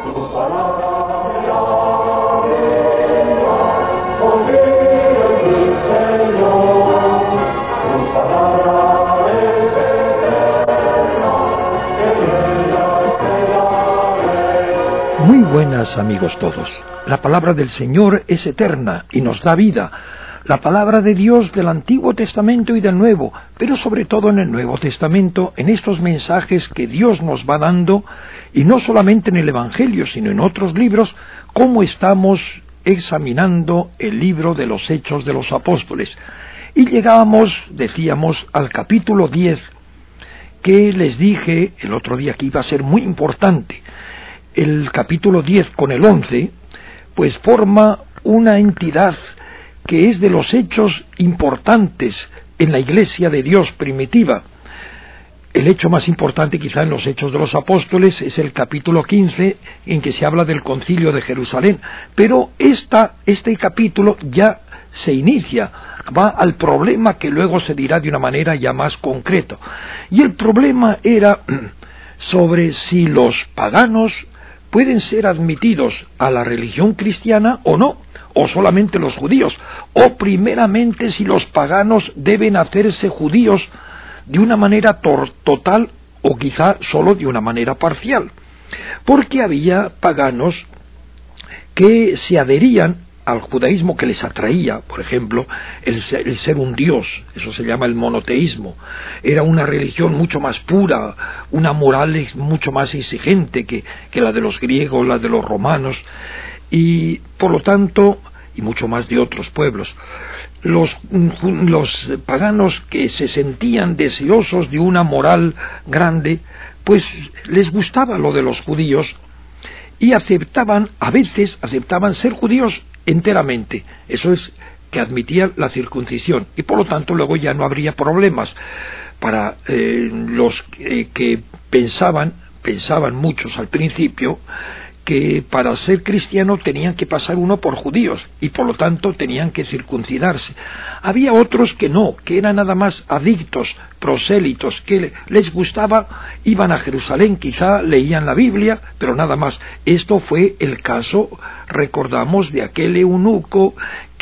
Muy buenas, amigos todos. La palabra del Señor es eterna y nos da vida. La palabra de Dios del Antiguo Testamento y del Nuevo, pero sobre todo en el Nuevo Testamento, en estos mensajes que Dios nos va dando, y no solamente en el Evangelio, sino en otros libros, como estamos examinando el libro de los Hechos de los Apóstoles. Y llegábamos, decíamos, al capítulo 10, que les dije el otro día que iba a ser muy importante. El capítulo 10 con el 11, pues forma una entidad que es de los hechos importantes en la Iglesia de Dios primitiva. El hecho más importante quizá en los Hechos de los Apóstoles es el capítulo 15, en que se habla del Concilio de Jerusalén, pero este capítulo ya se inicia, va al problema que luego se dirá de una manera ya más concreta. Y el problema era sobre si los paganos pueden ser admitidos a la religión cristiana o no, o solamente los judíos, o primeramente si los paganos deben hacerse judíos de una manera total o quizá solo de una manera parcial, porque había paganos que se adherían al judaísmo que les atraía, por ejemplo, el ser un dios, eso se llama el monoteísmo. Era una religión mucho más pura, una moral mucho más exigente que la de los griegos, la de los romanos, y por lo tanto, y mucho más de otros pueblos. Los paganos que se sentían deseosos de una moral grande, pues les gustaba lo de los judíos, y a veces aceptaban ser judíos enteramente. Eso es, que admitían la circuncisión, y por lo tanto luego ya no habría problemas para los que pensaban muchos al principio que para ser cristiano tenían que pasar uno por judíos y por lo tanto tenían que circuncidarse. Había otros que no, que eran nada más adictos, prosélitos, que les gustaba, iban a Jerusalén, quizá leían la Biblia, pero nada más. Esto fue el caso, recordamos, de aquel eunuco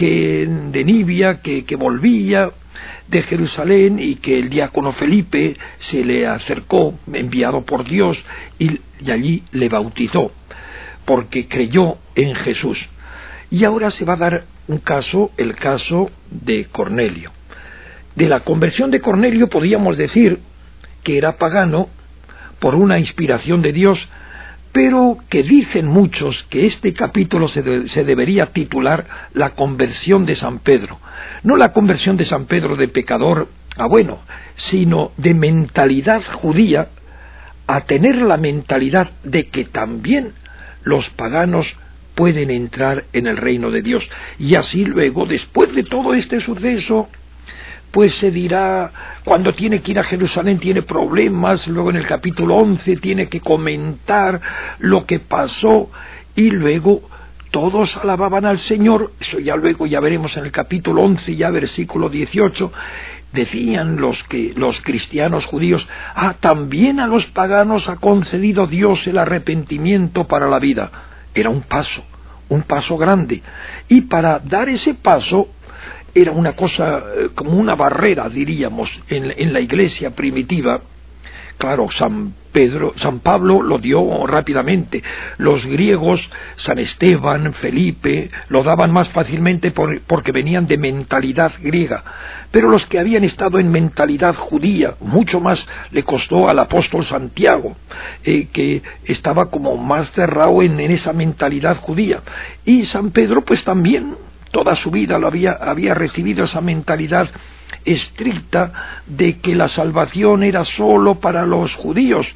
de Nibia que volvía de Jerusalén y que el diácono Felipe se le acercó, enviado por Dios, y allí le bautizó, porque creyó en Jesús. Y ahora se va a dar el caso de Cornelio. De la conversión de Cornelio podíamos decir que era pagano por una inspiración de Dios, pero que dicen muchos que este capítulo se debería titular La conversión de San Pedro. No la conversión de San Pedro de pecador a bueno, sino de mentalidad judía a tener la mentalidad de que también los paganos pueden entrar en el reino de Dios. Y así luego, después de todo este suceso, pues se dirá, cuando tiene que ir a Jerusalén tiene problemas, luego en el capítulo 11 tiene que comentar lo que pasó, y luego todos alababan al Señor. Eso ya luego ya veremos en el capítulo 11, ya versículo 18, decían los cristianos judíos, también a los paganos ha concedido Dios el arrepentimiento para la vida. Era un paso grande, y para dar ese paso era una cosa como una barrera, diríamos, en la iglesia primitiva. Claro, San Pablo lo dio rápidamente. Los griegos, San Esteban, Felipe, lo daban más fácilmente porque venían de mentalidad griega. Pero los que habían estado en mentalidad judía, mucho más le costó al apóstol Santiago, que estaba como más cerrado en esa mentalidad judía. Y San Pedro, pues también, toda su vida había recibido esa mentalidad estricta de que la salvación era solo para los judíos,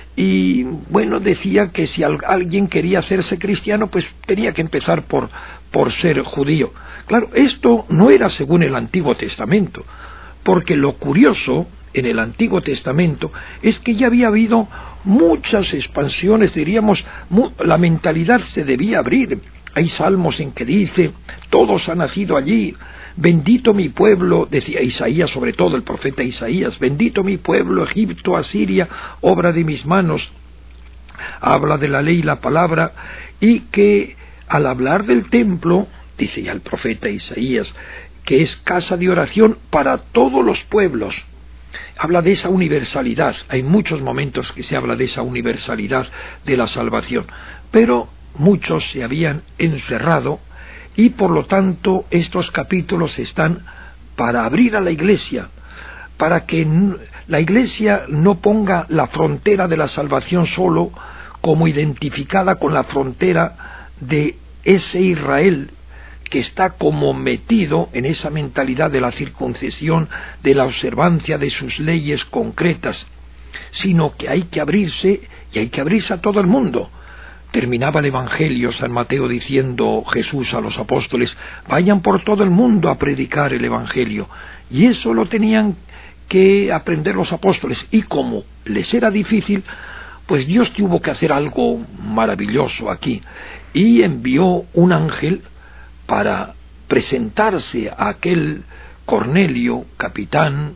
y bueno, decía que si alguien quería hacerse cristiano, pues tenía que empezar por ser judío. Claro, esto no era según el Antiguo Testamento, porque lo curioso en el Antiguo Testamento es que ya había habido muchas expansiones, diríamos, la mentalidad se debía abrir. Hay salmos en que dice, todos han nacido allí, bendito mi pueblo, decía Isaías, sobre todo el profeta Isaías, bendito mi pueblo, Egipto, Asiria, obra de mis manos. habla de la ley y la palabra, y que al hablar del templo, dice ya el profeta Isaías, que es casa de oración para todos los pueblos. Habla de esa universalidad. Hay muchos momentos que se habla de esa universalidad de la salvación, pero muchos se habían encerrado, y por lo tanto estos capítulos están para abrir a la Iglesia, para que la Iglesia no ponga la frontera de la salvación solo como identificada con la frontera de ese Israel que está como metido en esa mentalidad de la circuncisión, de la observancia de sus leyes concretas, sino que hay que abrirse, y hay que abrirse a todo el mundo. Terminaba el Evangelio San Mateo diciendo Jesús a los apóstoles: vayan por todo el mundo a predicar el Evangelio. Y eso lo tenían que aprender los apóstoles, y como les era difícil, pues Dios tuvo que hacer algo maravilloso aquí, y envió un ángel para presentarse a aquel Cornelio, capitán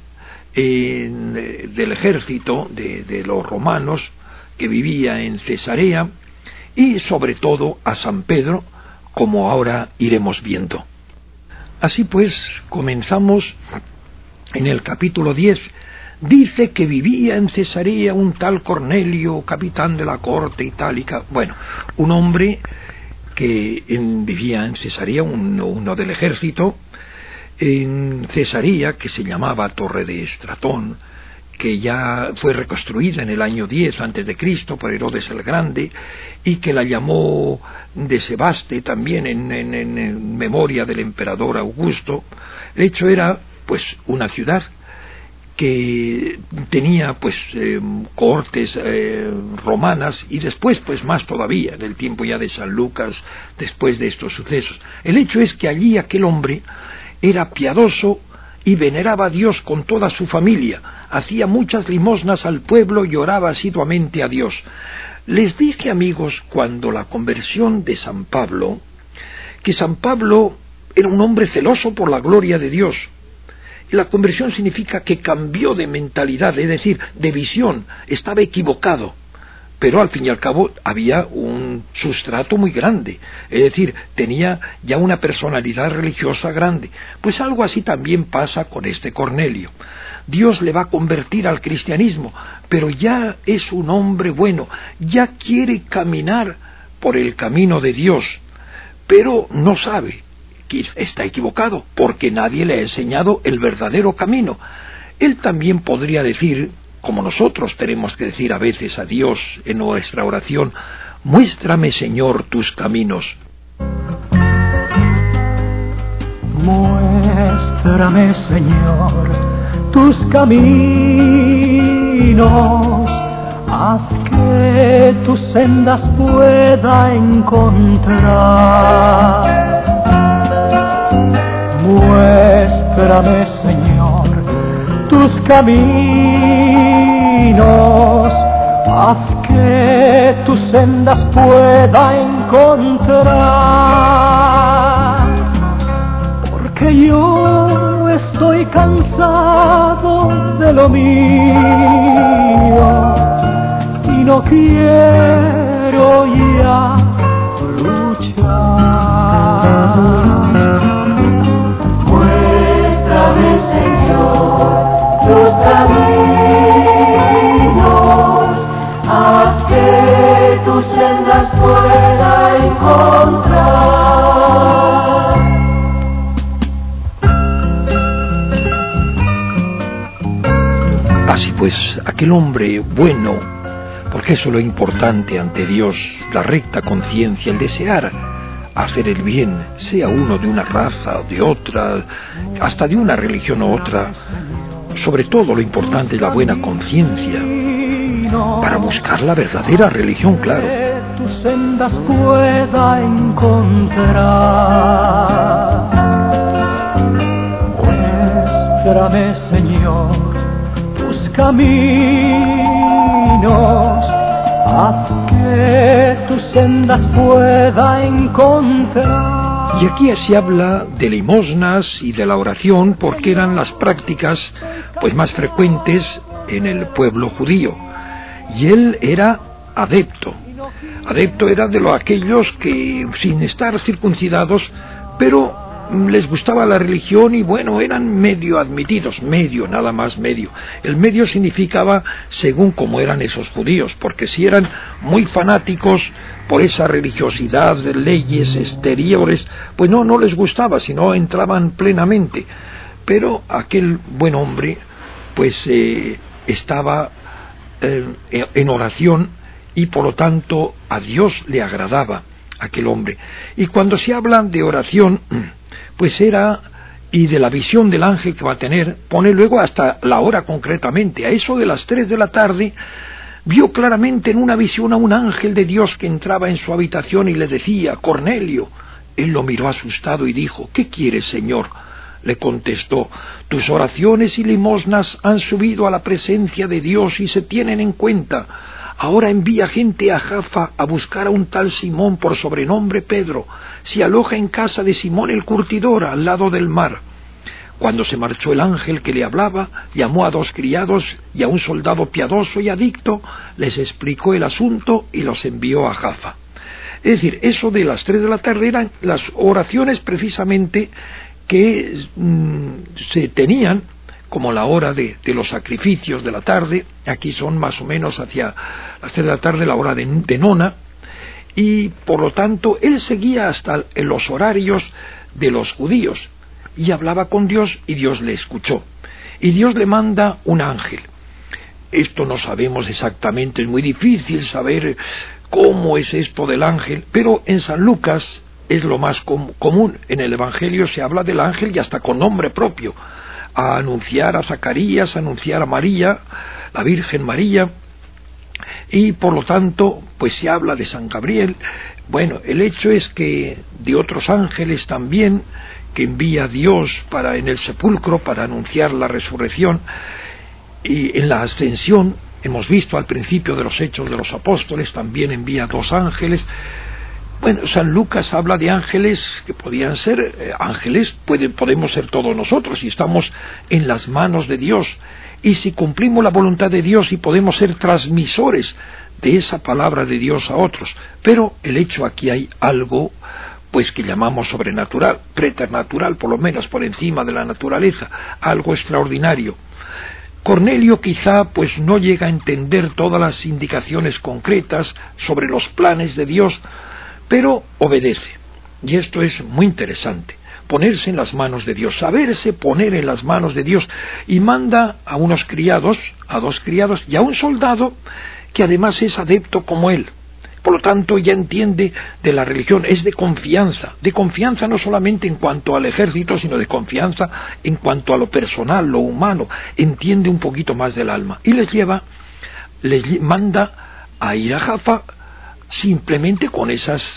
del ejército de los romanos, que vivía en Cesarea, y sobre todo a San Pedro, como ahora iremos viendo. Así pues, comenzamos en el capítulo 10. Dice que vivía en Cesarea un tal Cornelio, capitán de la corte itálica. Bueno, un hombre que vivía en Cesarea, uno del ejército, en Cesarea, que se llamaba Torre de Estratón, que ya fue reconstruida en el año 10 a.C. por Herodes el Grande, y que la llamó de Sebaste también en memoria del emperador Augusto. El hecho era pues una ciudad que tenía pues cohortes romanas, y después pues más todavía, del tiempo ya de San Lucas, después de estos sucesos. El hecho es que allí aquel hombre era piadoso y veneraba a Dios con toda su familia, hacía muchas limosnas al pueblo y oraba asiduamente a Dios. Les dije, amigos, cuando la conversión de San Pablo, que San Pablo era un hombre celoso por la gloria de Dios. Y la conversión significa que cambió de mentalidad, es decir, de visión, estaba equivocado, pero al fin y al cabo había un sustrato muy grande, es decir, tenía ya una personalidad religiosa grande. Pues algo así también pasa con este Cornelio. Dios le va a convertir al cristianismo, pero ya es un hombre bueno, ya quiere caminar por el camino de Dios, pero no sabe que está equivocado, porque nadie le ha enseñado el verdadero camino. Él también podría decir, como nosotros tenemos que decir a veces a Dios en nuestra oración: muéstrame, Señor, tus caminos. Muéstrame, Señor, tus caminos, haz que tus sendas pueda encontrar. Muéstrame, Señor, tus caminos, haz que tus sendas pueda encontrar. Porque yo estoy cansado de lo mío y no quiero ya luchar. Señor, tus caminos, haz que tus sendas pueda encontrar. Así pues, aquel hombre bueno, porque eso es lo importante ante Dios, la recta conciencia, el desear hacer el bien, sea uno de una raza o de otra, hasta de una religión u otra. Sobre todo lo importante es la buena conciencia, para buscar la verdadera religión, claro. Que tus sendas pueda encontrar. Muéstrame, Señor, tus caminos, haz que tus sendas pueda encontrar. Y aquí se habla de limosnas y de la oración, porque eran las prácticas pues más frecuentes en el pueblo judío. Y él era adepto. Adepto era de aquellos que, sin estar circuncidados, pero les gustaba la religión y bueno, eran medio admitidos, medio, nada más medio. El medio significaba según cómo eran esos judíos, porque si eran muy fanáticos por esa religiosidad de leyes exteriores, pues no les gustaba, sino entraban plenamente. Pero aquel buen hombre, pues estaba en oración y por lo tanto a Dios le agradaba aquel hombre. Y cuando se habla de oración, pues era, y de la visión del ángel que va a tener, pone luego hasta la hora concretamente, a eso de las 3 de la tarde, vio claramente en una visión a un ángel de Dios que entraba en su habitación y le decía: Cornelio. Él lo miró asustado y dijo: ¿qué quieres, Señor? Le contestó: tus oraciones y limosnas han subido a la presencia de Dios y se tienen en cuenta. Ahora envía gente a Jaffa a buscar a un tal Simón por sobrenombre Pedro. Se aloja en casa de Simón el curtidor, al lado del mar. Cuando se marchó el ángel que le hablaba, llamó a 2 criados y a un soldado piadoso y adicto, les explicó el asunto y los envió a Jaffa. Es decir, eso de las 3 de la tarde eran las oraciones precisamente que se tenían como la hora de los sacrificios de la tarde. Aquí son más o menos hacia las 3 de la tarde, la hora de nona, y por lo tanto él seguía hasta en los horarios de los judíos y hablaba con Dios y Dios le escuchó. Y Dios le manda un ángel. Esto no sabemos exactamente, es muy difícil saber cómo es esto del ángel, pero en San Lucas es lo más común. En el Evangelio se habla del ángel y hasta con nombre propio, a anunciar a Zacarías, a anunciar a María, la Virgen María, y por lo tanto pues se habla de San Gabriel. Bueno, el hecho es que de otros ángeles también que envía Dios en el sepulcro para anunciar la resurrección, y en la ascensión hemos visto al principio de los Hechos de los Apóstoles también envía 2 ángeles. Bueno, San Lucas habla de ángeles que podían ser ángeles, podemos ser todos nosotros si estamos en las manos de Dios y si cumplimos la voluntad de Dios y podemos ser transmisores de esa palabra de Dios a otros. Pero el hecho aquí hay algo pues que llamamos sobrenatural, preternatural, por lo menos por encima de la naturaleza, algo extraordinario. Cornelio quizá pues no llega a entender todas las indicaciones concretas sobre los planes de Dios, pero obedece. Y esto es muy interesante, ponerse en las manos de Dios, saberse poner en las manos de Dios, y manda a unos criados, a 2 criados y a un soldado que además es adepto como él. Por lo tanto ya entiende de la religión, es de confianza no solamente en cuanto al ejército, sino de confianza en cuanto a lo personal, lo humano, entiende un poquito más del alma, y les manda a ir a Jaffa simplemente con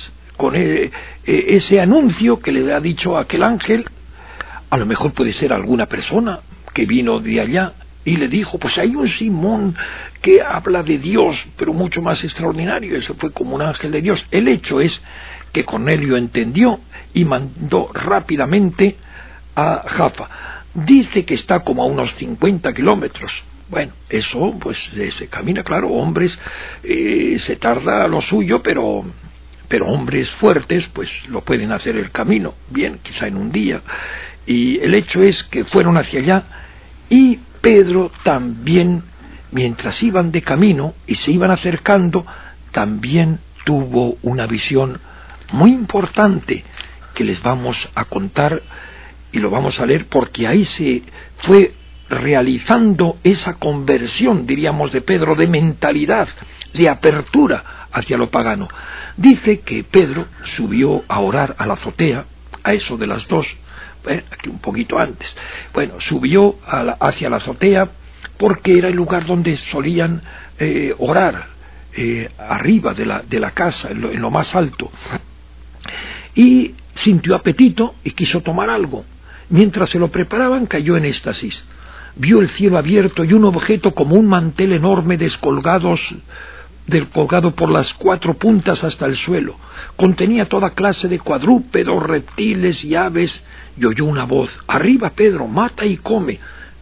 ese anuncio que le ha dicho aquel ángel. A lo mejor puede ser alguna persona que vino de allá y le dijo: pues hay un Simón que habla de Dios, pero mucho más extraordinario. Eso fue como un ángel de Dios. El hecho es que Cornelio entendió y mandó rápidamente a Jaffa. Dice que está como a unos 50 kilómetros. Bueno, eso pues se camina, claro, hombres, se tarda lo suyo, pero hombres fuertes pues lo pueden hacer el camino, bien, quizá en un día. Y el hecho es que fueron hacia allá, y Pedro también, mientras iban de camino y se iban acercando, también tuvo una visión muy importante que les vamos a contar y lo vamos a leer, porque ahí se fue realizando esa conversión, diríamos, de Pedro, de mentalidad, de apertura hacia lo pagano. Dice que Pedro subió a orar a la azotea, a eso de las 2, aquí un poquito antes. Bueno, subió hacia la azotea porque era el lugar donde solían orar, arriba de la casa, en lo más alto. Y sintió apetito y quiso tomar algo. Mientras se lo preparaban, cayó en éxtasis. Vio el cielo abierto y un objeto como un mantel enorme descolgado por las 4 puntas hasta el suelo. Contenía toda clase de cuadrúpedos, reptiles y aves, y oyó una voz: «Arriba, Pedro, mata y come».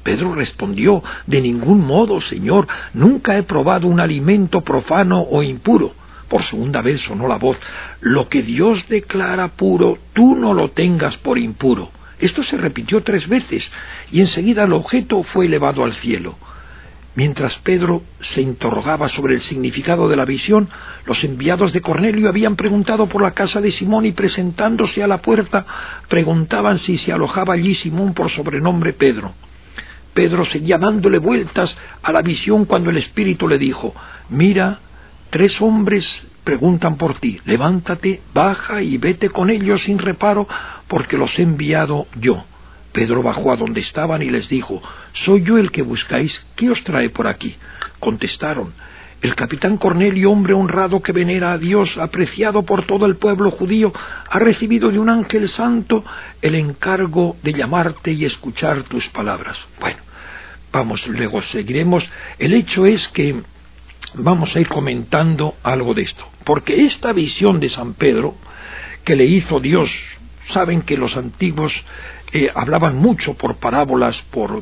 Pedro respondió: de ningún modo, Señor, nunca he probado un alimento profano o impuro. Por segunda vez sonó la voz: lo que Dios declara puro, tú no lo tengas por impuro. Esto se repitió 3 veces, y enseguida el objeto fue elevado al cielo. Mientras Pedro se interrogaba sobre el significado de la visión, los enviados de Cornelio habían preguntado por la casa de Simón y, presentándose a la puerta, preguntaban si se alojaba allí Simón, por sobrenombre Pedro. Pedro seguía dándole vueltas a la visión cuando el Espíritu le dijo: mira, 3 hombres preguntan por ti, levántate, baja y vete con ellos sin reparo, porque los he enviado yo. Pedro bajó a donde estaban y les dijo: soy yo el que buscáis, ¿qué os trae por aquí? Contestaron: el capitán Cornelio, hombre honrado que venera a Dios, apreciado por todo el pueblo judío, ha recibido de un ángel santo el encargo de llamarte y escuchar tus palabras. Bueno, vamos, luego seguiremos. El hecho es que vamos a ir comentando algo de esto, porque esta visión de San Pedro que le hizo Dios, saben que los antiguos hablaban mucho por parábolas, por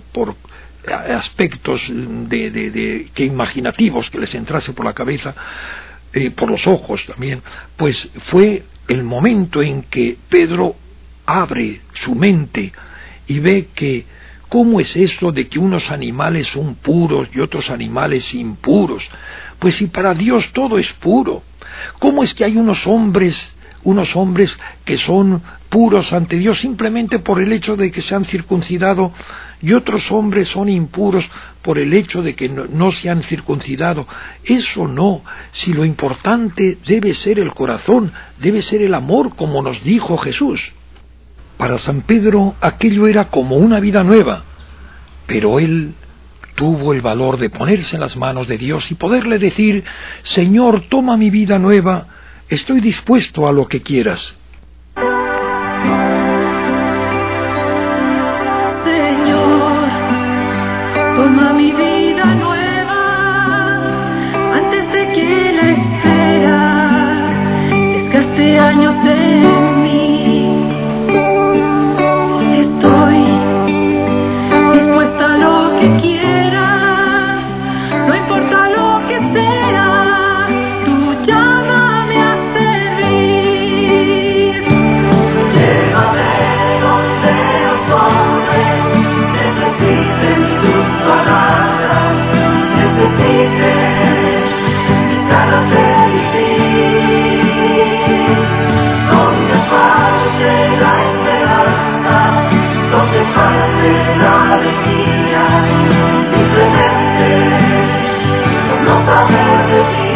aspectos que imaginativos que les entrase por la cabeza, por los ojos también. Pues fue el momento en que Pedro abre su mente y ve que ¿cómo es eso de que unos animales son puros y otros animales impuros? Pues si para Dios todo es puro, ¿cómo es que hay unos hombres que son puros ante Dios simplemente por el hecho de que se han circuncidado, y otros hombres son impuros por el hecho de que no se han circuncidado? Eso no, si lo importante debe ser el corazón, debe ser el amor, como nos dijo Jesús. Para San Pedro aquello era como una vida nueva, pero él tuvo el valor de ponerse en las manos de Dios y poderle decir: Señor, toma mi vida nueva, estoy dispuesto a lo que quieras. Señor, toma mi vida nueva, antes de que la espera desgaste años en mí. Estoy dispuesta a lo que quieras, no importa lo que sea, tú llámame a servir. Llévame donde los hombres necesiten tus palabras, necesiten mis ganas de vivir. Donde falte la esperanza, donde falte la alegría, simplemente no saber de ti.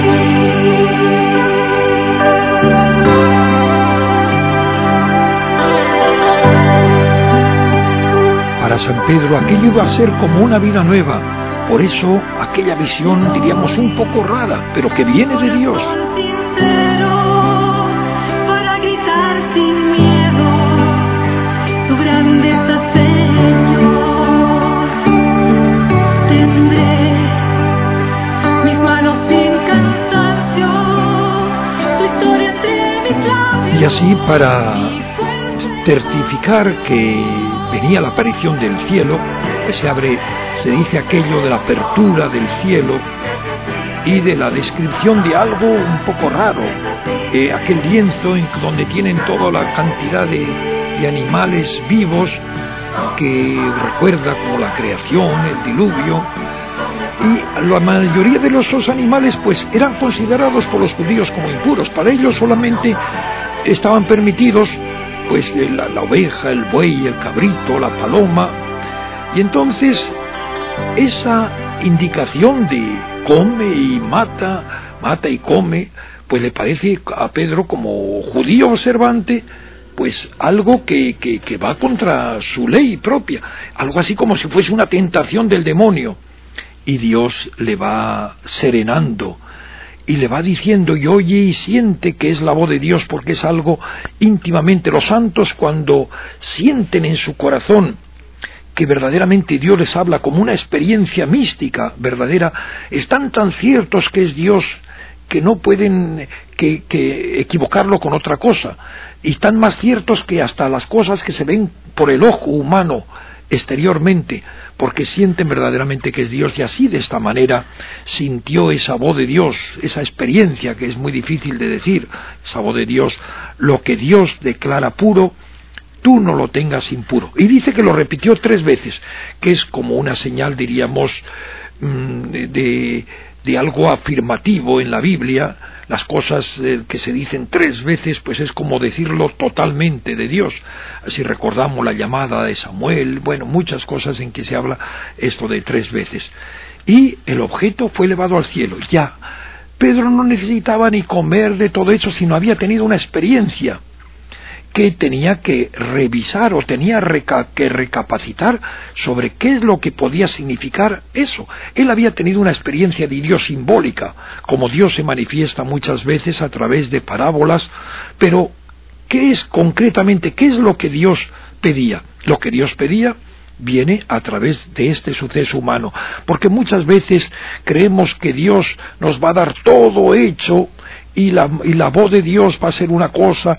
Para San Pedro aquello iba a ser como una vida nueva. Por eso aquella visión, diríamos, un poco rara, pero que viene de Dios. Sincero, para gritar sin miedo tu grandeza, Señor. Tendré mis manos sin cansancio, tu historia entre mis labios. Y así, para certificar que venía la aparición del cielo, pues se dice aquello de la apertura del cielo y de la descripción de algo un poco raro, aquel lienzo donde tienen toda la cantidad de animales vivos que recuerda como la creación, el diluvio, y la mayoría de esos animales pues eran considerados por los judíos como impuros. Para ellos solamente estaban permitidos pues la oveja, el buey, el cabrito, la paloma. Y entonces esa indicación de come y mata y come, pues le parece a Pedro, como judío observante, pues algo que va contra su ley propia, algo así como si fuese una tentación del demonio. Y Dios le va serenando y le va diciendo, y oye y siente que es la voz de Dios, porque es algo íntimamente. Los santos, cuando sienten en su corazón que verdaderamente Dios les habla como una experiencia mística verdadera, están tan ciertos que es Dios que no pueden que equivocarlo con otra cosa, y están más ciertos que hasta las cosas que se ven por el ojo humano exteriormente, porque sienten verdaderamente que es Dios, y así de esta manera sintió esa voz de Dios, esa experiencia que es muy difícil de decir, esa voz de Dios, lo que Dios declara puro, tú no lo tengas impuro. Y dice que lo repitió 3 veces, que es como una señal, diríamos, de algo afirmativo en la Biblia. Las cosas que se dicen 3 veces, pues es como decirlo totalmente de Dios. Así recordamos la llamada de Samuel, bueno, muchas cosas en que se habla esto de 3 veces. Y el objeto fue elevado al cielo, ya. Pedro no necesitaba ni comer de todo eso, sino había tenido una experiencia que tenía que revisar o tenía que recapacitar sobre qué es lo que podía significar eso. Él había tenido una experiencia de Dios simbólica, como Dios se manifiesta muchas veces a través de parábolas, pero ¿qué es concretamente? ¿Qué es lo que Dios pedía? Lo que Dios pedía viene a través de este suceso humano, porque muchas veces creemos que Dios nos va a dar todo hecho, y la voz de Dios va a ser una cosa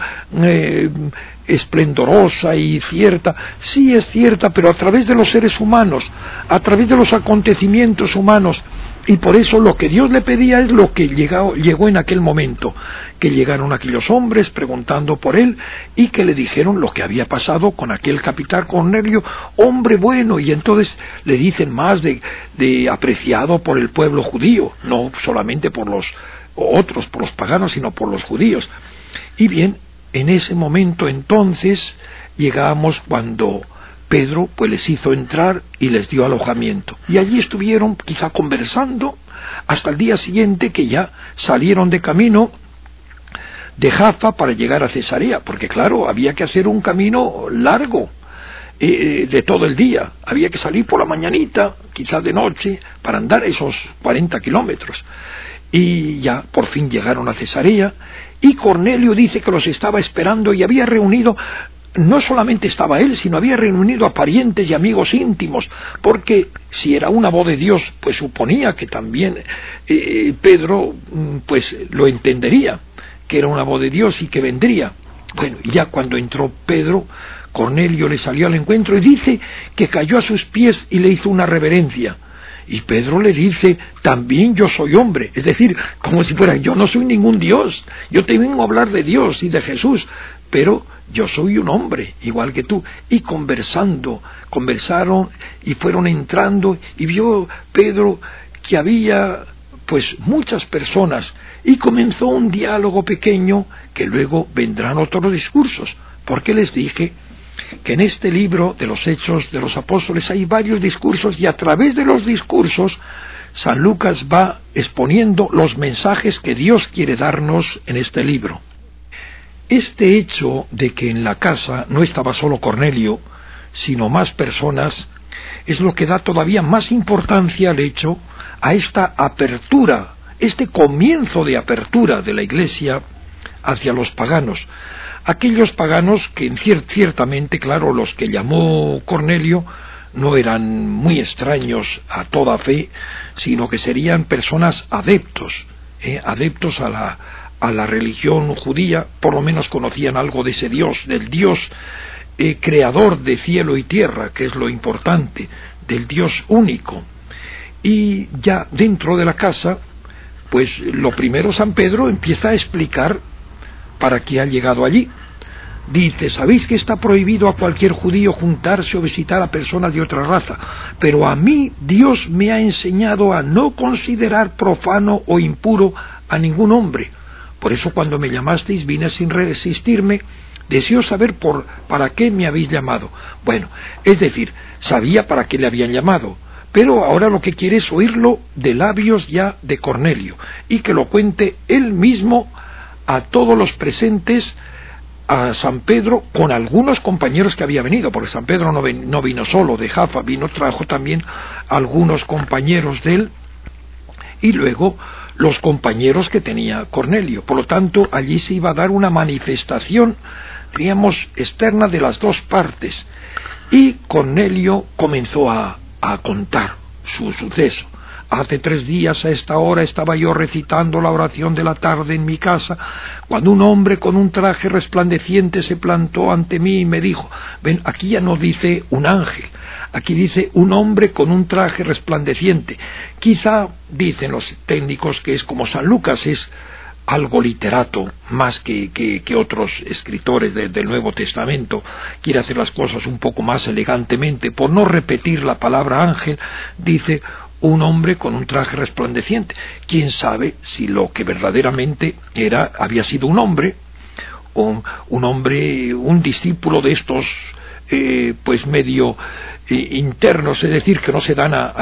esplendorosa y cierta. Sí es cierta, pero a través de los seres humanos, a través de los acontecimientos humanos. Y por eso lo que Dios le pedía es lo que llegó en aquel momento, que llegaron aquellos hombres preguntando por él y que le dijeron lo que había pasado con aquel capitán Cornelio, hombre bueno, y entonces le dicen más de apreciado por el pueblo judío, no solamente por los otros, por los paganos, sino por los judíos. Y bien, en ese momento entonces llegamos cuando Pedro pues les hizo entrar y les dio alojamiento. Y allí estuvieron quizá conversando hasta el día siguiente, que ya salieron de camino de Jaffa para llegar a Cesarea, porque claro, había que hacer un camino largo de todo el día. Había que salir por la mañanita, quizás de noche, para andar esos 40 kilómetros. Y ya por fin llegaron a Cesarea, y Cornelio dice que los estaba esperando y había reunido, no solamente estaba él, sino había reunido a parientes y amigos íntimos, porque si era una voz de Dios, pues suponía que también Pedro pues lo entendería, que era una voz de Dios y que vendría. Bueno, y ya cuando entró Pedro, Cornelio le salió al encuentro y dice que cayó a sus pies y le hizo una reverencia. Y Pedro le dice, también yo soy hombre, es decir, como si fuera, yo no soy ningún Dios, yo te vengo a hablar de Dios y de Jesús, pero yo soy un hombre, igual que tú. Y conversaron y fueron entrando, y vio Pedro que había pues muchas personas, y comenzó un diálogo pequeño, que luego vendrán otros discursos, porque les dije que en este libro de los Hechos de los Apóstoles hay varios discursos, y a través de los discursos San Lucas va exponiendo los mensajes que Dios quiere darnos en este libro. Este hecho de que en la casa no estaba solo Cornelio, sino más personas, es lo que da todavía más importancia al hecho, a esta apertura, este comienzo de apertura de la Iglesia hacia los paganos. Aquellos paganos que ciertamente, claro, los que llamó Cornelio no eran muy extraños a toda fe, sino que serían personas adeptos a la religión judía, por lo menos conocían algo de ese Dios, del Dios creador de cielo y tierra, que es lo importante, del Dios único. Y ya dentro de la casa, pues lo primero San Pedro empieza a explicar para qué ha llegado allí. Dice, sabéis que está prohibido a cualquier judío juntarse o visitar a personas de otra raza, pero a mí Dios me ha enseñado a no considerar profano o impuro a ningún hombre. Por eso cuando me llamasteis vine sin resistirme. Deseo saber para qué me habéis llamado. Bueno, es decir, sabía para qué le habían llamado, pero ahora lo que quiere es oírlo de labios ya de Cornelio, y que lo cuente él mismo a todos los presentes, a San Pedro, con algunos compañeros que había venido, porque San Pedro no vino solo de Jaffa, trajo también algunos compañeros de él, y luego los compañeros que tenía Cornelio. Por lo tanto, allí se iba a dar una manifestación, diríamos, externa de las dos partes, y Cornelio comenzó a contar su suceso, Hace 3 días a esta hora estaba yo recitando la oración de la tarde en mi casa, cuando un hombre con un traje resplandeciente se plantó ante mí y me dijo, ven, aquí ya no dice un ángel, aquí dice un hombre con un traje resplandeciente. Quizá, dicen los técnicos, que es como San Lucas, es algo literato, más que otros escritores del Nuevo Testamento. Quiere hacer las cosas un poco más elegantemente. Por no repetir la palabra ángel, dice un hombre con un traje resplandeciente. ¿Quién sabe si lo que verdaderamente había sido un hombre, un discípulo de estos pues medio internos, es decir, que no se dan a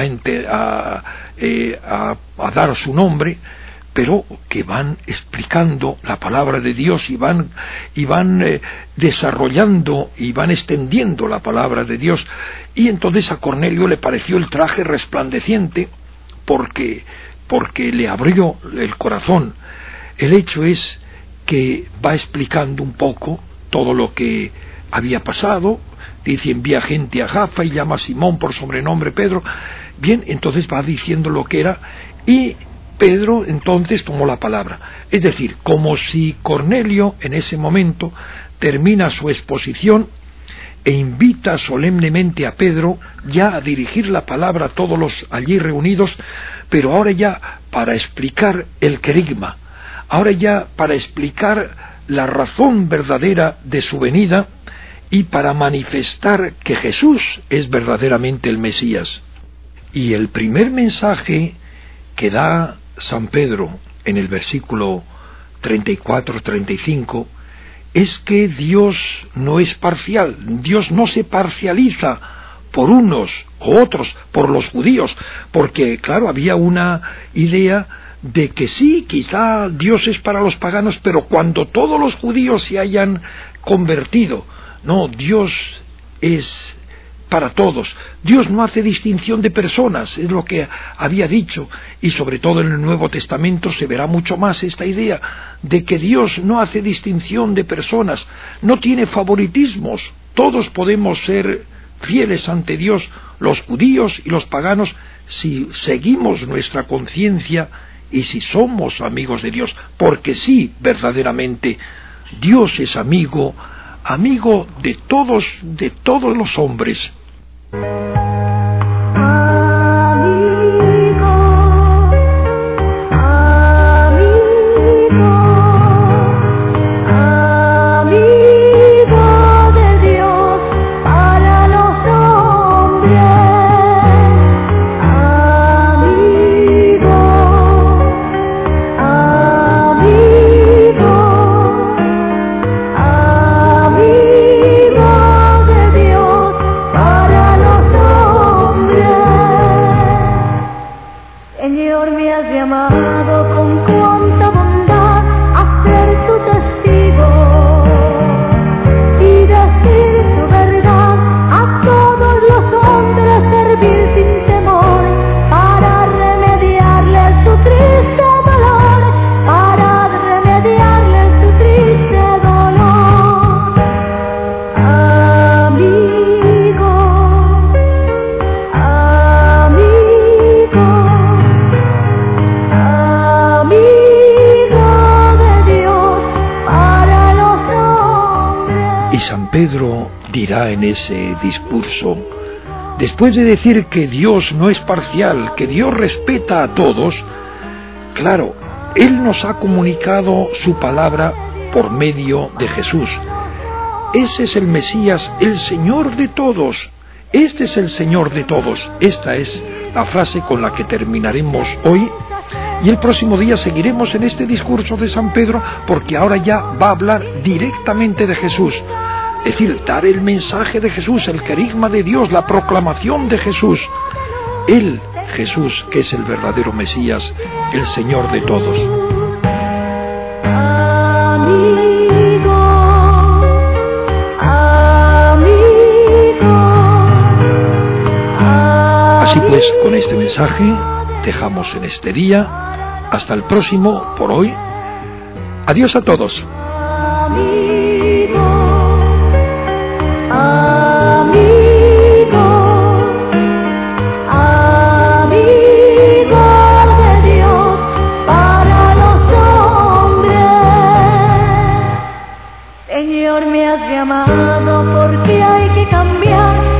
dar su nombre, pero que van explicando la palabra de Dios y van desarrollando y van extendiendo la palabra de Dios. Y entonces a Cornelio le pareció el traje resplandeciente porque le abrió el corazón. El hecho es que va explicando un poco todo lo que había pasado. Dice, envía gente a Jaffa y llama a Simón por sobrenombre Pedro. Bien, entonces va diciendo lo que era, y Pedro entonces tomó la palabra. Es decir, como si Cornelio en ese momento termina su exposición e invita solemnemente a Pedro ya a dirigir la palabra a todos los allí reunidos, pero ahora ya para explicar el querigma, ahora ya para explicar la razón verdadera de su venida y para manifestar que Jesús es verdaderamente el Mesías. Y el primer mensaje que da San Pedro en el versículo 34-35 es que Dios no es parcial, Dios no se parcializa por unos o otros, por los judíos, porque claro, había una idea de que sí, quizá Dios es para los paganos, pero cuando todos los judíos se hayan convertido, no, Dios es para todos. Dios no hace distinción de personas, es lo que había dicho, y sobre todo en el Nuevo Testamento se verá mucho más esta idea de que Dios no hace distinción de personas, no tiene favoritismos, todos podemos ser fieles ante Dios, los judíos y los paganos, si seguimos nuestra conciencia y si somos amigos de Dios, porque sí, verdaderamente, Dios es amigo de todos los hombres. Pedro dirá en ese discurso, después de decir que Dios no es parcial, que Dios respeta a todos, claro, Él nos ha comunicado su palabra por medio de Jesús. Ese es el Mesías, el Señor de todos. Este es el Señor de todos. Esta es la frase con la que terminaremos hoy. Y el próximo día seguiremos en este discurso de San Pedro, porque ahora ya va a hablar directamente de Jesús. Es decir, dar el mensaje de Jesús, el querigma de Dios, la proclamación de Jesús. Él, Jesús, que es el verdadero Mesías, el Señor de todos. Así pues, con este mensaje dejamos en este día. Hasta el próximo, por hoy. Adiós a todos. Amigo, Señor, me has llamado porque hay que cambiar